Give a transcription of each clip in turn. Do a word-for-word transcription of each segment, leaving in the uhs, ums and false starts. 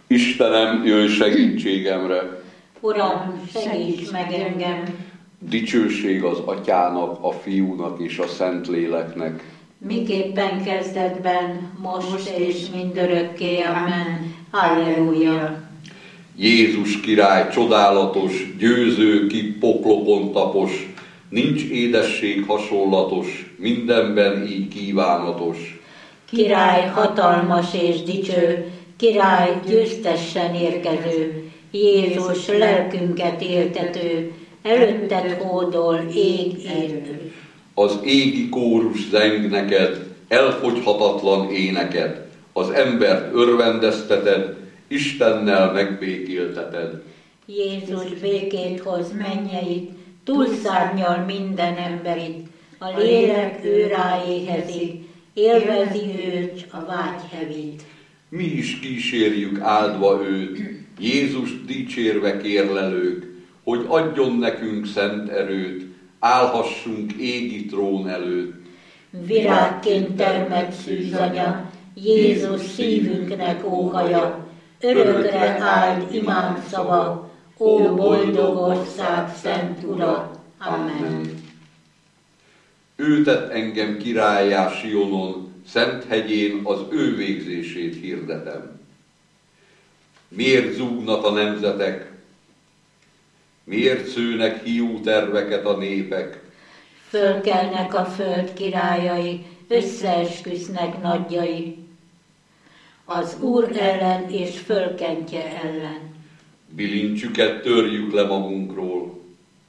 Istenem, jöjj segítségemre! Uram, segíts meg engem! Dicsőség az Atyának, a Fiúnak és a Szentléleknek. Miképpen kezdetben, most és mindörökké. Amen. Halleluja! Jézus király csodálatos, győző, ki poklokon tapos, nincs édesség hasonlatos, mindenben így kívánatos. Király hatalmas és dicső, király győztessen érkező, Jézus lelkünket éltető, előtted hódol ég értő. Az égi kórus zeng neked, elfogyhatatlan éneked, az embert örvendezteted, Istennel megbékélteted. Jézus békét hoz mennyeit, túlszárnyal minden emberit, a lélek ő ráéhezik, élvezi őt a vágy hevít. Mi is kísérjük áldva őt, Jézus dicsérve kérlelők, hogy adjon nekünk szent erőt, állhassunk égi trón előtt. Virágként termett szűzanya, Jézus szívünknek óhaja, örökre áld imám szava, ó boldog ország szent Ura. Amen. Ő tett engem királlyá Sionon, szent hegyén az ő végzését hirdetem. Miért zúgnak a nemzetek? Miért szőnek hiú terveket a népek? Fölkelnek a föld királyai, összeesküsznek nagyjai, az Úr ellen és fölkentje ellen. Bilincsüket törjük le magunkról,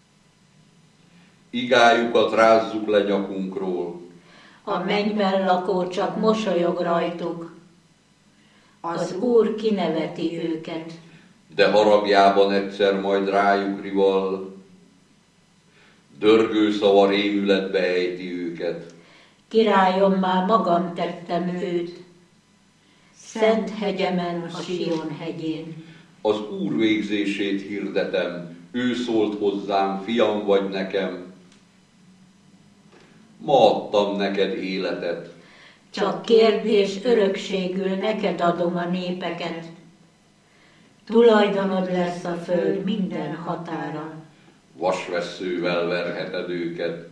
igájukat rázzuk le nyakunkról. A mennyben lakó csak mosolyog rajtuk, az Úr kineveti őket. De haragjában egyszer majd rájuk rival, dörgő szava rémületbe ejti őket. Királyom, már magam tettem őt, szent hegyemen, a Sion hegyén. Az Úr végzését hirdetem, ő szólt hozzám, fiam vagy nekem. Ma adtam neked életet. Csak kérd és örökségül neked adom a népeket. Tulajdonod lesz a föld minden határa. Vasvesszővel verheted őket,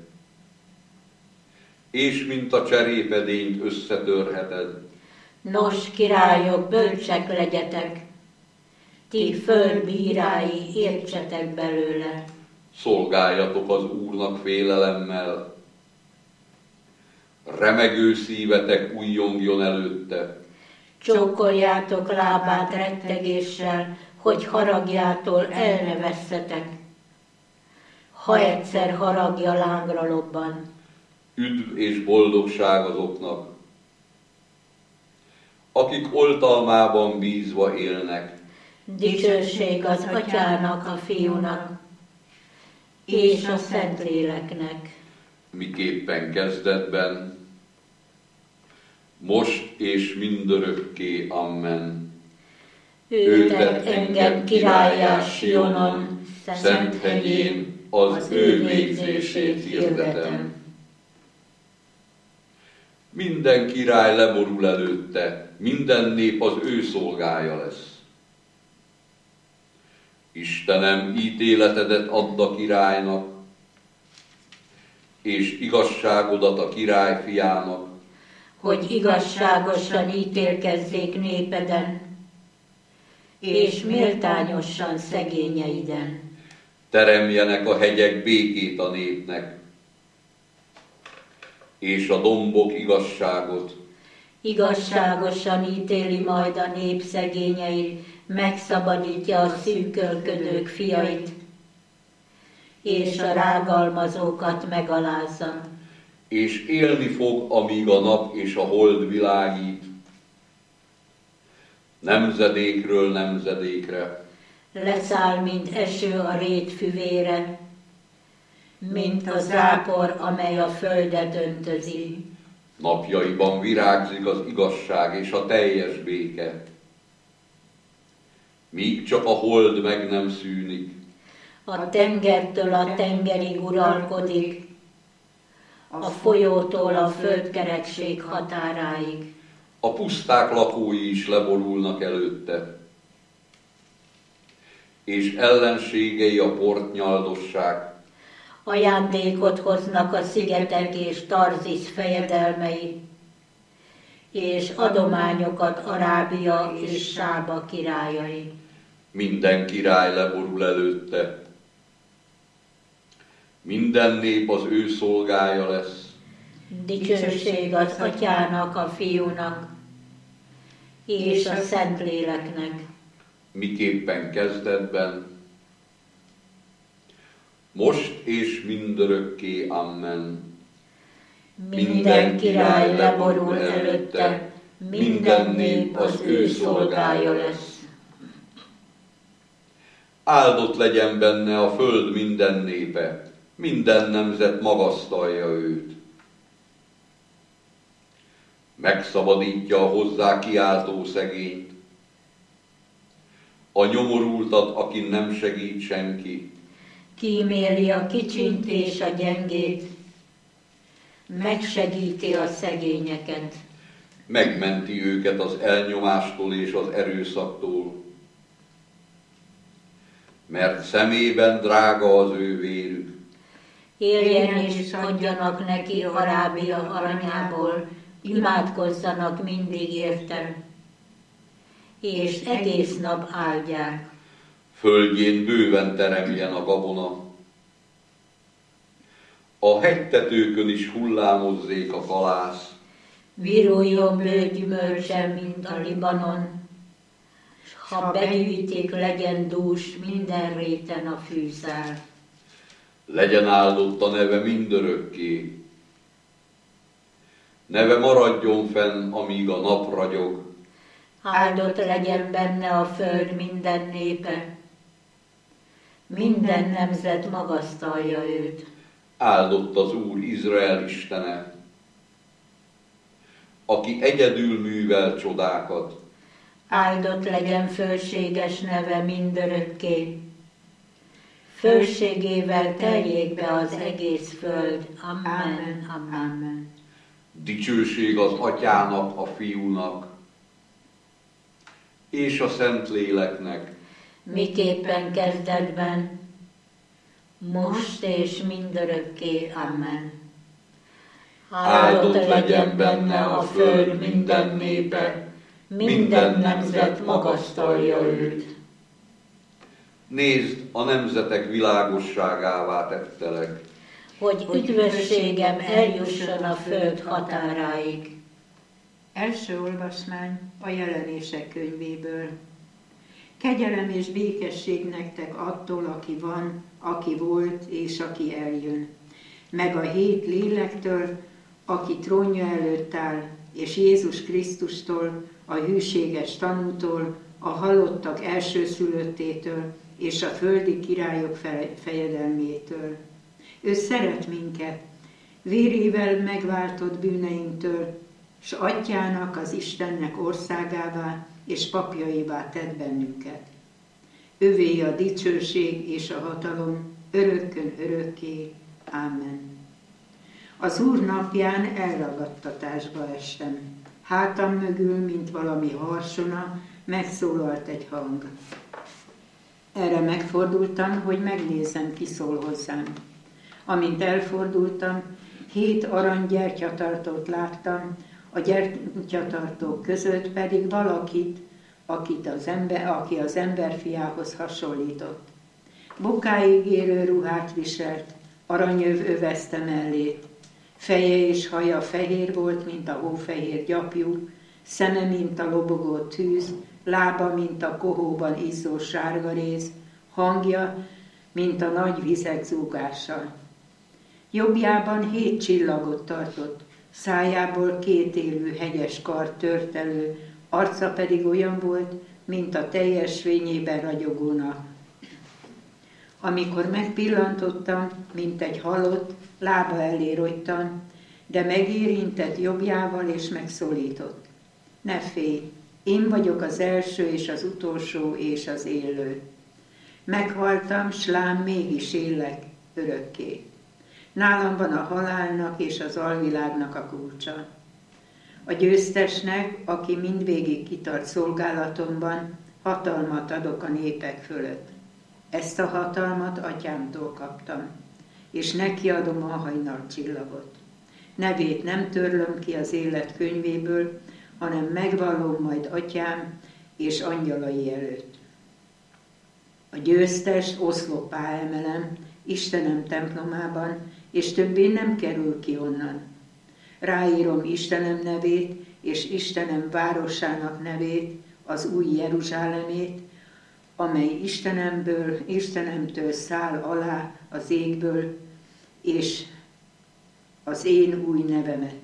és mint a cserépedényt összetörheted. Nos, királyok, bölcsek legyetek, ti földbírái, értsetek belőle. Szolgáljatok az Úrnak félelemmel, remegő szívetek újjongjon előtte. Csókoljátok lábát rettegéssel, hogy haragjától el ne vesszetek. Ha egyszer haragja lángra lobban. Üdv és boldogság azoknak, akik oltalmában bízva élnek. Dicsőség az Atyának, a Fiúnak és a Szentléleknek. Miképpen kezdetben, most és mindörökké. Amen. Ő tett engem királlyá Sionon, szent hegyén, az ő végzését hirdetem. Minden király leborul előtte, minden nép az ő szolgája lesz. Istenem, ítéletedet add a királynak, és igazságodat a király fiának, hogy igazságosan ítélkezzék népeden, és méltányosan szegényeiden. Teremjenek a hegyek békét a népnek, és a dombok igazságot. Igazságosan ítéli majd a nép szegényeit, megszabadítja a szűkölködők fiait, és a rágalmazókat megalázza. És élni fog, amíg a nap és a hold világít, nemzedékről nemzedékre. Leszáll, mint eső a rét füvére, mint a zápor, amely a földet öntözi. Napjaiban virágzik az igazság és a teljes béke, míg csak a hold meg nem szűnik. A tengertől a tengerig uralkodik, a folyótól a földkerekség határáig. A puszták lakói is leborulnak előtte, és ellenségei a port nyaldossák. Ajándékot hoznak a szigetek és Tarzis fejedelmei, és adományokat Arábia és Sába királyai. Minden király leborul előtte. Minden nép az ő szolgája lesz. Dicsőség az Atyának, a Fiúnak és a Szentléleknek. Miképpen kezdetben, most és mindörökké. Amen. Minden király leborul előtte, minden nép az ő szolgája lesz. Áldott legyen benne a föld minden népe, minden nemzet magasztalja őt. Megszabadítja a hozzá kiáltó szegényt, a nyomorultat, akin nem segít senki. Kíméli a kicsint és a gyengét, megsegíti a szegényeket. Megmenti őket az elnyomástól és az erőszaktól, mert szemében drága az ő vérük. Éljen és adjanak neki Arábia aranyából, imádkozzanak mindig érte, és egész nap áldják. Földjén bőven teremjen a gabona, a hegytetőkön is hullámozzék a kalász. Viruljon bő gyümölcse, mint a Libanon, s ha begyűjtik, legyen dús minden réten a fűszál. Legyen áldott a neve mindörökké, neve maradjon fenn, amíg a nap ragyog. Áldott legyen benne a föld minden népe, minden nemzet magasztalja őt. Áldott az Úr Izrael Istene, aki egyedül művel csodákat. Áldott legyen fölséges neve mindörökké, fölségével teljék be az egész föld. Amen, amen. Dicsőség az Atyának, a Fiúnak és a Szentléleknek. Miképpen kezdetben, most és mindörökké. Amen. Áldott legyen benne a föld minden népe, minden nemzet magasztalja őt. Nézd, a nemzetek világosságává tettelek, hogy üdvösségem eljusson a föld határáig. Első olvasmány a Jelenések könyvéből. Kegyelem és békesség nektek attól, aki van, aki volt és aki eljön, meg a hét lélektől, aki trónja előtt áll, és Jézus Krisztustól, a hűséges tanútól, a halottak elsőszülöttétől, és a földi királyok fejedelmétől. Ő szeret minket, vérével megváltott bűneinktől, s Atyának, az Istennek országává és papjaivá tett bennünket. Övé a dicsőség és a hatalom örökkön örökké. Ámen. Az Úr napján elragadtatásba estem. Hátam mögül, mint valami harsona, megszólalt egy hang. Erre megfordultam, hogy megnézem, ki szól hozzám. Amint elfordultam, hét arany gyertyatartót láttam, a gyertyatartók között pedig valakit, akit az ember, aki az emberfiához hasonlított. Bokáig érő ruhát viselt, aranyöv övezte mellét. Feje és haja fehér volt, mint a hófehér gyapjú, szeme, mint a lobogó tűz, lába, mint a kohóban izzó sárgaréz, hangja, mint a nagy vizek zúgása. Jobbjában hét csillagot tartott, szájából két élő hegyes kard tört elő, arca pedig olyan volt, mint a teljes fényében ragyogó nap. Amikor megpillantottam, mint egy halott, lába elé rogytam, de megérintett jobbjával és megszólított. Ne félj, én vagyok az első és az utolsó és az élő. Meghaltam, s lám mégis élek örökké. Nálam van a halálnak és az alvilágnak a kulcsa. A győztesnek, aki mindvégig kitart szolgálatomban, hatalmat adok a népek fölött. Ezt a hatalmat atyámtól kaptam, és neki adom a hajnalcsillagot. Nevét nem törlöm ki az élet könyvéből, hanem megvallom majd atyám és angyalai előtt. A győztest oszloppá emelem Istenem templomában, és többé nem kerül ki onnan. Ráírom Istenem nevét, és Istenem városának nevét, az új Jeruzsálemét, amely Istenemből, Istenemtől száll alá az égből, és az én új nevemet.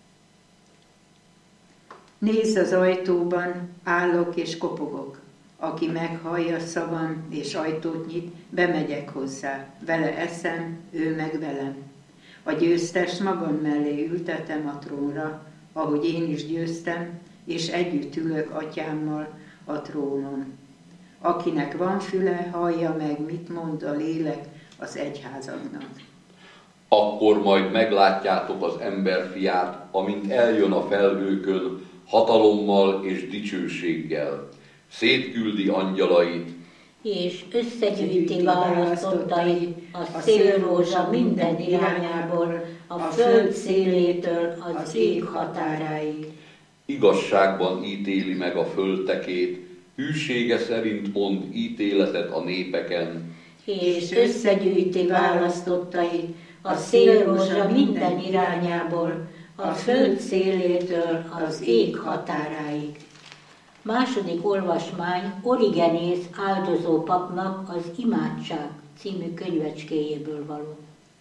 Nézz, az ajtóban állok és kopogok. Aki meghallja szavam és ajtót nyit, bemegyek hozzá. Vele eszem, ő meg velem. A győztest magam mellé ültetem a trónra, ahogy én is győztem, és együtt ülök atyámmal a trónon. Akinek van füle, hallja meg, mit mond a lélek az egyházaknak. Akkor majd meglátjátok az emberfiát, amint eljön a felhőkön, hatalommal és dicsőséggel. Szétküldi angyalait, és összegyűjti választottait a szélrózsa minden irányából, a föld szélétől az ég határáig. Igazságban ítéli meg a földtekét, hűsége szerint mond ítéletet a népeken. És összegyűjti választottait a szélrózsa minden irányából, a föld szélétől az ég határáig. Második olvasmány Origenész áldozó papnak az Imádság című könyvecskéjéből való.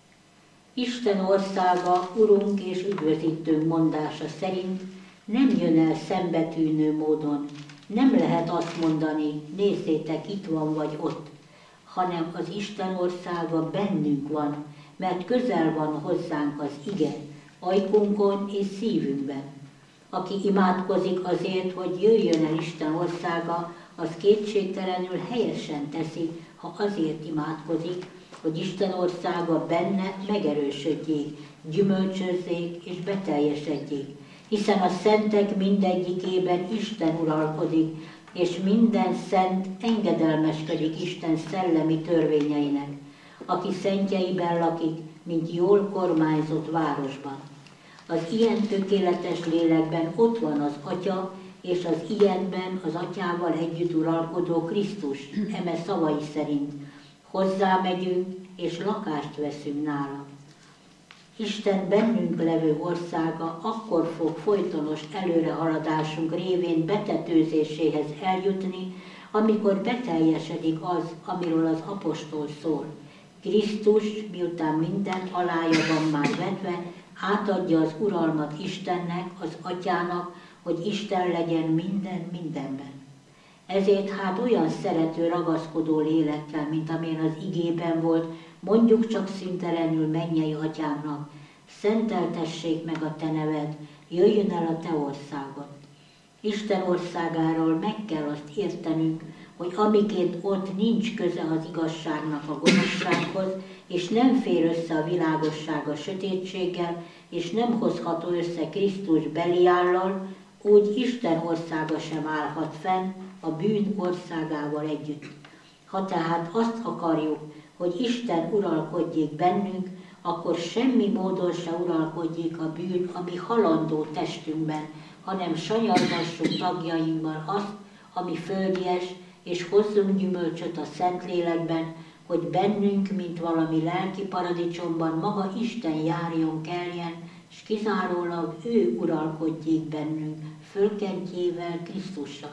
Isten országa, Urunk és üdvözítőnk mondása szerint nem jön el szembetűnő módon. Nem lehet azt mondani, nézzétek, itt van vagy ott, hanem az Isten országa bennünk van, mert közel van hozzánk az ige, ajkunkon és szívünkben. Aki imádkozik azért, hogy jöjjön el Isten országa, az kétségtelenül helyesen teszi, ha azért imádkozik, hogy Isten országa benne megerősödjék, gyümölcsözzék és beteljesedjék. Hiszen a szentek mindegyikében Isten uralkodik, és minden szent engedelmeskedik Isten szellemi törvényeinek, aki szentjeiben lakik, mint jól kormányzott városban. Az ilyen tökéletes lélekben ott van az Atya, és az ilyenben az Atyával együtt uralkodó Krisztus, eme szavai szerint. Hozzá megyünk, és lakást veszünk nála. Isten bennünk levő országa akkor fog folytonos előrehaladásunk révén betetőzéséhez eljutni, amikor beteljesedik az, amiről az apostol szól. Krisztus, miután minden alája van már vetve, átadja az uralmat Istennek, az Atyának, hogy Isten legyen minden mindenben. Ezért hát olyan szerető, ragaszkodó lélekkel, mint amilyen az igében volt, mondjuk csak szüntelenül mennyei Atyánknak, szenteltessék meg a te neved, jöjjön el a te országod. Isten országáról meg kell azt értenünk, hogy amiként ott nincs köze az igazságnak a gonoszsághoz, és nem fér össze a világosság a sötétséggel, és nem hozható össze Krisztus Beliállal, úgy Isten országa sem állhat fenn a bűn országával együtt. Ha tehát azt akarjuk, hogy Isten uralkodjék bennünk, akkor semmi módon se uralkodjék a bűn a mi halandó testünkben, hanem sanyargassuk tagjainkban azt, ami földies, és hozzunk gyümölcsöt a Szentlélekben, hogy bennünk, mint valami lelki paradicsomban maga Isten járjon, keljen, és kizárólag ő uralkodjék bennünk, fölkentjével, Krisztussal.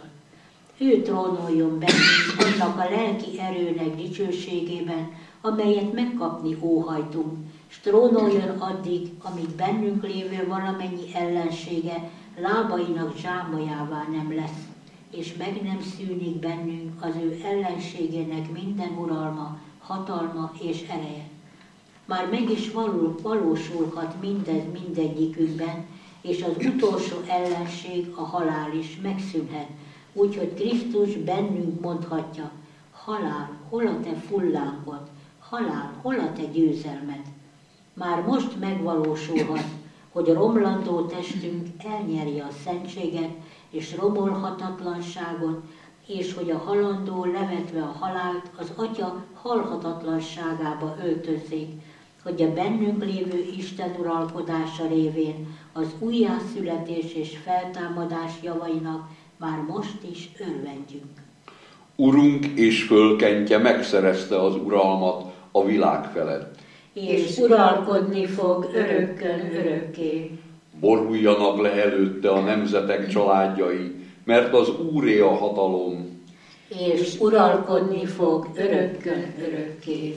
Ő trónoljon bennünk annak a lelki erőnek dicsőségében, amelyet megkapni óhajtunk, s trónoljon addig, amíg bennünk lévő valamennyi ellensége lábainak zsámolyává nem lesz, és meg nem szűnik bennünk az ő ellenségének minden uralma, hatalma és ereje. Már meg is való, valósulhat mindez mindegyikünkben, és az utolsó ellenség, a halál is megszűnhet, úgyhogy Krisztus bennünk mondhatja, halál, hol a te fullánkod, halál, hol a te győzelmed. Már most megvalósulhat, hogy a romlandó testünk elnyeri a szentséget és romolhatatlanságot, és hogy a halandó levetve a halált az Atya halhatatlanságába öltözzék, hogy a bennünk lévő Isten uralkodása révén az újjászületés és feltámadás javainak már most is örvendjünk. Urunk és fölkentje megszerezte az uralmat a világ felett. És uralkodni fog örökkön örökké. Boruljanak le előtte a nemzetek családjai, mert az Úré a hatalom. És uralkodni fog örökkön örökké.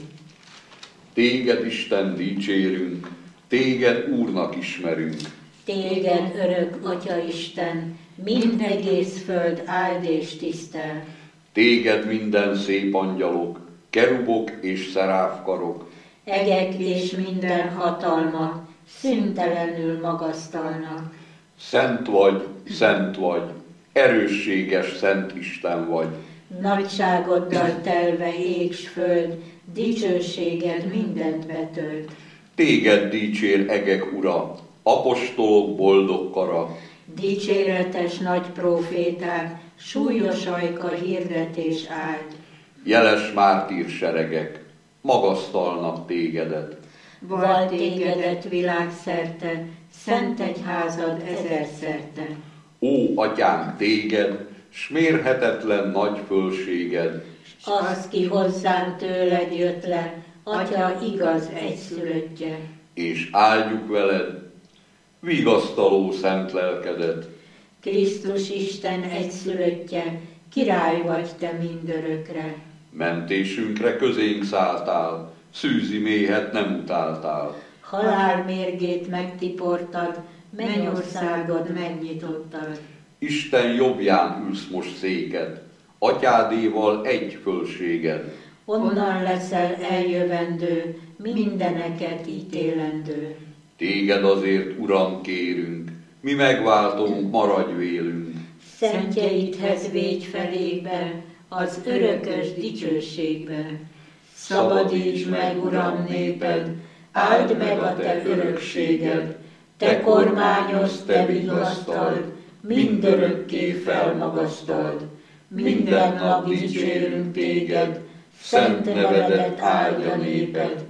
Téged, Isten, dicsérünk, téged Úrnak ismerünk. Téged örök, Atya Isten, mind egész föld áld és tisztel. Téged minden szép angyalok, kerubok és szeráfkarok, Egek és minden hatalmak szüntelenül magasztalnak. Szent vagy, szent vagy, erősséges Szent Isten vagy. Nagyságoddal telve ég s föld, dicsőséged mindent betölt. Téged dicsér egek ura, apostolok boldog kara. Dicséretes nagy próféták, súlyos ajka hirdetés áld. Jeles mártír seregek, magasztalnak tégedet. Val tégedet világszerte, szent egyházad ezerszerte. Ó, atyánk, téged, s mérhetetlen nagy fölséged, Az, ki hozzánk tőled jött le, Atya igaz egyszülöttje. és áldjuk veled, vigasztaló szent lelkedet. Krisztus Isten egyszülöttje, király vagy te mindörökre. Mentésünkre közénk szálltál, szűzi méhet nem utáltál. Halál mérgét megtiportad, mennyországod megnyitottad. Isten jobbján ülsz most széked, atyádéval egy fölséged. Onnan leszel eljövendő, mindeneket ítélendő. Téged azért, Uram, kérünk, mi megváltunk, maradj vélünk. Szentjeidhez végy felékbe, az örökös dicsőségbe. Szabadíts meg, Uram, néped, áld meg a te örökséged. Te kormányozz, te vigasztald, mindörökké felmagasztald. Minden nap dicsérünk téged, szent nevedet áldja néped.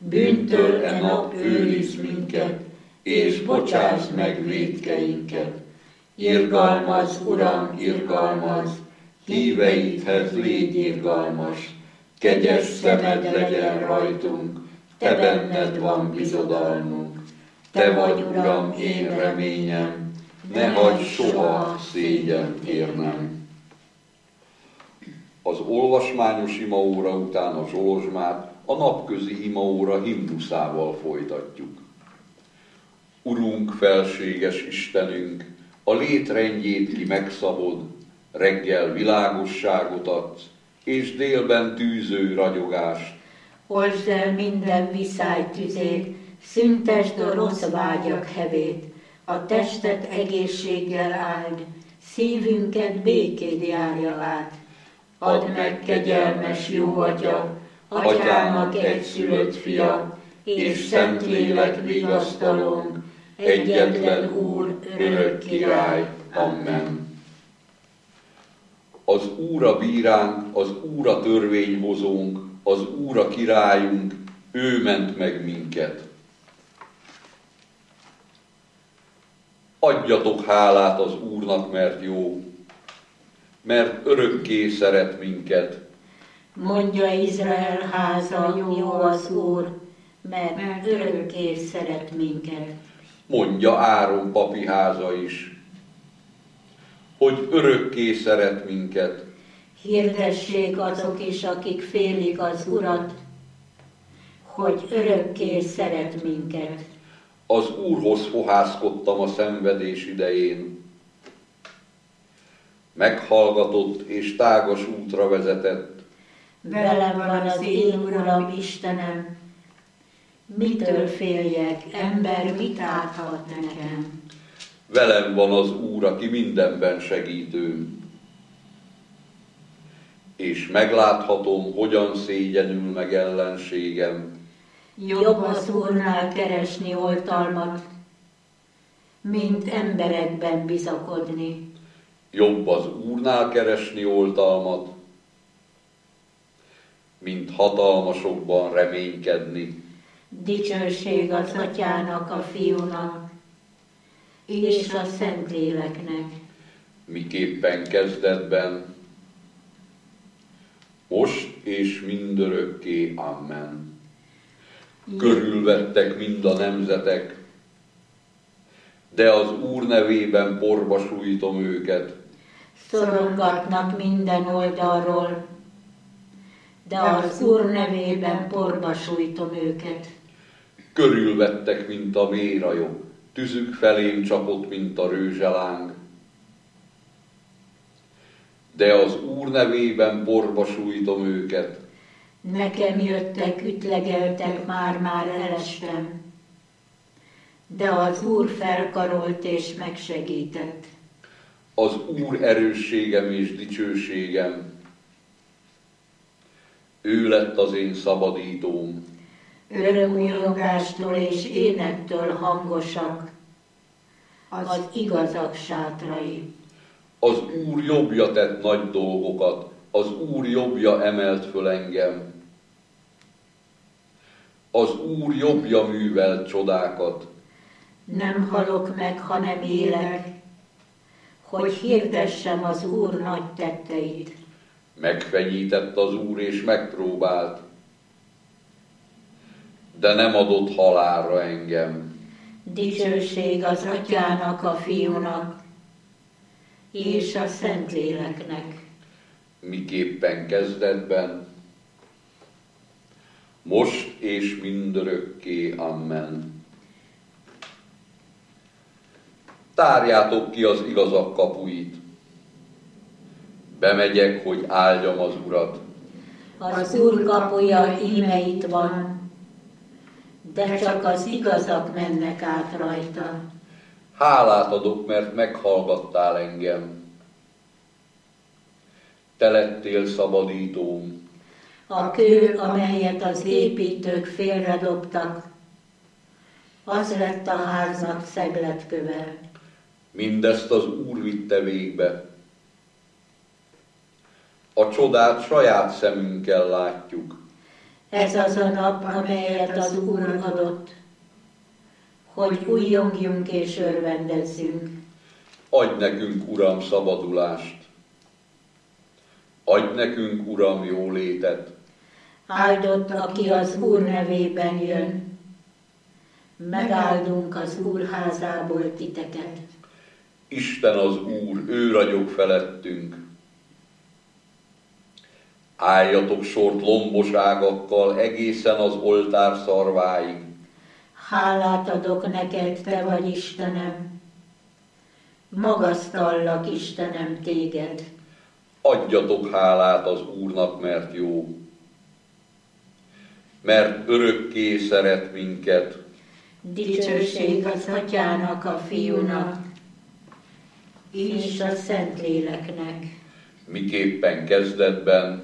Bűntől e nap őrizd minket, és bocsásd meg vétkeinket. Irgalmaz, Uram, irgalmaz, Híveidhez légy irgalmas, kegyes szemed legyen rajtunk, te benned van bizodalmunk. Te vagy, Uram, én reményem, ne hagyj soha szégyent érnem. Az olvasmányos imaóra után a Zsolozsmát a napközi imaóra himnuszával folytatjuk. Urunk, felséges Istenünk, a létrendjét ki megszabod, reggel világosságot adsz, és délben tűző ragyogást. Oltsd el minden viszály tüzét, szüntesd a rossz vágyak hevét, a testet egészséggel áld, szívünket békéd járja át. Add meg, kegyelmes jó Atya, Atyának egyszülött fia, és Szentlélek vigasztalónk, egyetlen Úr, örök király. Amen. Az Úr a bíránk, az Úr a törvényhozónk, az Úr a királyunk, ő ment meg minket. Adjatok hálát az Úrnak, mert jó, mert örökké szeret minket. Mondja Izrael háza, jó az Úr, mert örökké szeret minket. Mondja Áron papi háza is, hogy örökké szeret minket. Hirdessék azok is, akik félik az Urat, hogy örökké szeret minket. Az Úrhoz fohászkodtam a szenvedés idején. Meghallgatott és tágas útra vezetett. Velem van az én Uram Istenem, mitől féljek, ember mit áthat nekem? Velem van az Úr, aki mindenben segítőm. És megláthatom, hogyan szégyenül meg ellenségem. Jobb az Úrnál keresni oltalmat, mint emberekben bizakodni. Jobb az Úrnál keresni oltalmat, mint hatalmasokban reménykedni. Dicsőség az Atyának, a Fiúnak, és a Szentléleknek. Miképpen kezdetben, most és mindörökké. Amen. Körülvettek mind a nemzetek, de az Úr nevében porba sújtom őket. Szorongatnak minden oldalról, de az Úr nevében porba sújtom őket. Körülvettek, mint a mérajok, tüzük felém csapott, mint a rőzseláng. De az Úr nevében porba sújtom őket. Nekem jöttek, ütlegeltek, már-már elestem, de az Úr felkarolt és megsegített. Az Úr erősségem és dicsőségem, ő lett az én szabadítóm. Örök újongástól és énektől hangosak az igazak sátrai. Az Úr jobbja tett nagy dolgokat, az Úr jobbja emelt föl engem. Az Úr jobbja művelt csodákat. Nem halok meg, hanem élek, hogy hirdessem az Úr nagy tetteit. Megfenyített az Úr és megpróbált, de nem adott halálra engem. Dicsőség az Atyának, a Fiúnak, és a Szentléleknek. Miképpen kezdetben, most és mindörökké. Amen. Tárjátok ki az igazak kapuit. Bemegyek, hogy áldjam az Urat. Az Úr kapuja íme itt van, de csak az igazak mennek át rajta. Hálát adok, mert meghallgattál engem. Te lettél szabadítóm. A kő, amelyet az építők félredobtak, az lett a háznak szegletköve. Mindezt az Úr vitte végbe. A csodát saját szemünkkel látjuk. Ez az a nap, amelyet az Úr adott, hogy újjongjunk és örvendezzünk. Adj nekünk, Uram, szabadulást. Adj nekünk, Uram, jólétet. Áldott, aki az Úr nevében jön. Megáldunk az Úr házából titeket. Isten az Úr, ő ragyog felettünk. Álljatok sort lombos ágakkal egészen az oltár szarváig. Hálát adok neked, te vagy Istenem. Magasztallak, Istenem, téged. Adjatok hálát az Úrnak, mert jó. Mert örökké szeret minket. Dicsőség az Atyának, a Fiúnak, és a Szentléleknek. Miképpen kezdetben,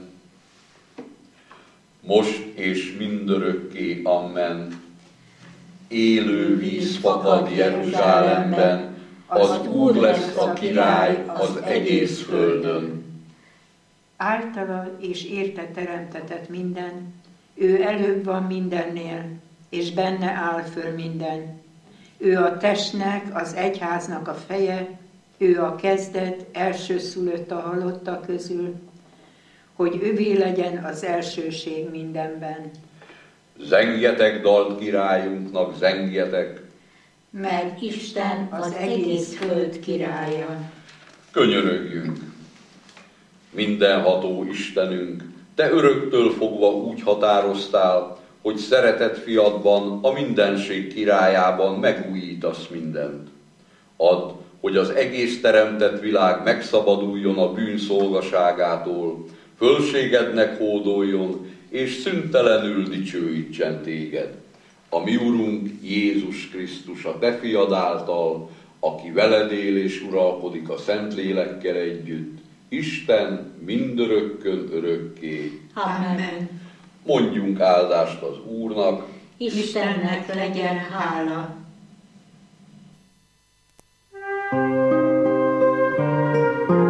most és mindörökké. Amen. Élő víz fakad Jeruzsálemben, az Úr lesz a király az egész földön. Általa és érte teremtetett minden, ő előbb van mindennél, és benne áll föl minden. Ő a testnek, az egyháznak a feje, ő a kezdet, elsőszülött a halottak közül, hogy ővé legyen az elsőség mindenben. Zengjetek dalt királyunknak, zengjetek! Mert Isten az egész föld királya. Könyörögjünk! Mindenható Istenünk, te öröktől fogva úgy határoztál, hogy szeretett fiadban, a mindenség királyában megújítasz mindent. Add, hogy az egész teremtett világ megszabaduljon a bűn szolgaságától, fölségednek hódoljon, és szüntelenül dicsőítsen téged. A mi Urunk Jézus Krisztus, a te fiad által, aki veled él és uralkodik a Szentlélekkel együtt, Isten mindörökkön örökké. Amen. Mondjunk áldást az Úrnak. Istennek legyen hála. Thank you.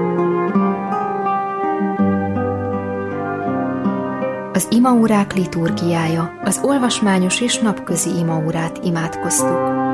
Az imaórák liturgiája, az olvasmányos és napközi imaórát imádkoztuk.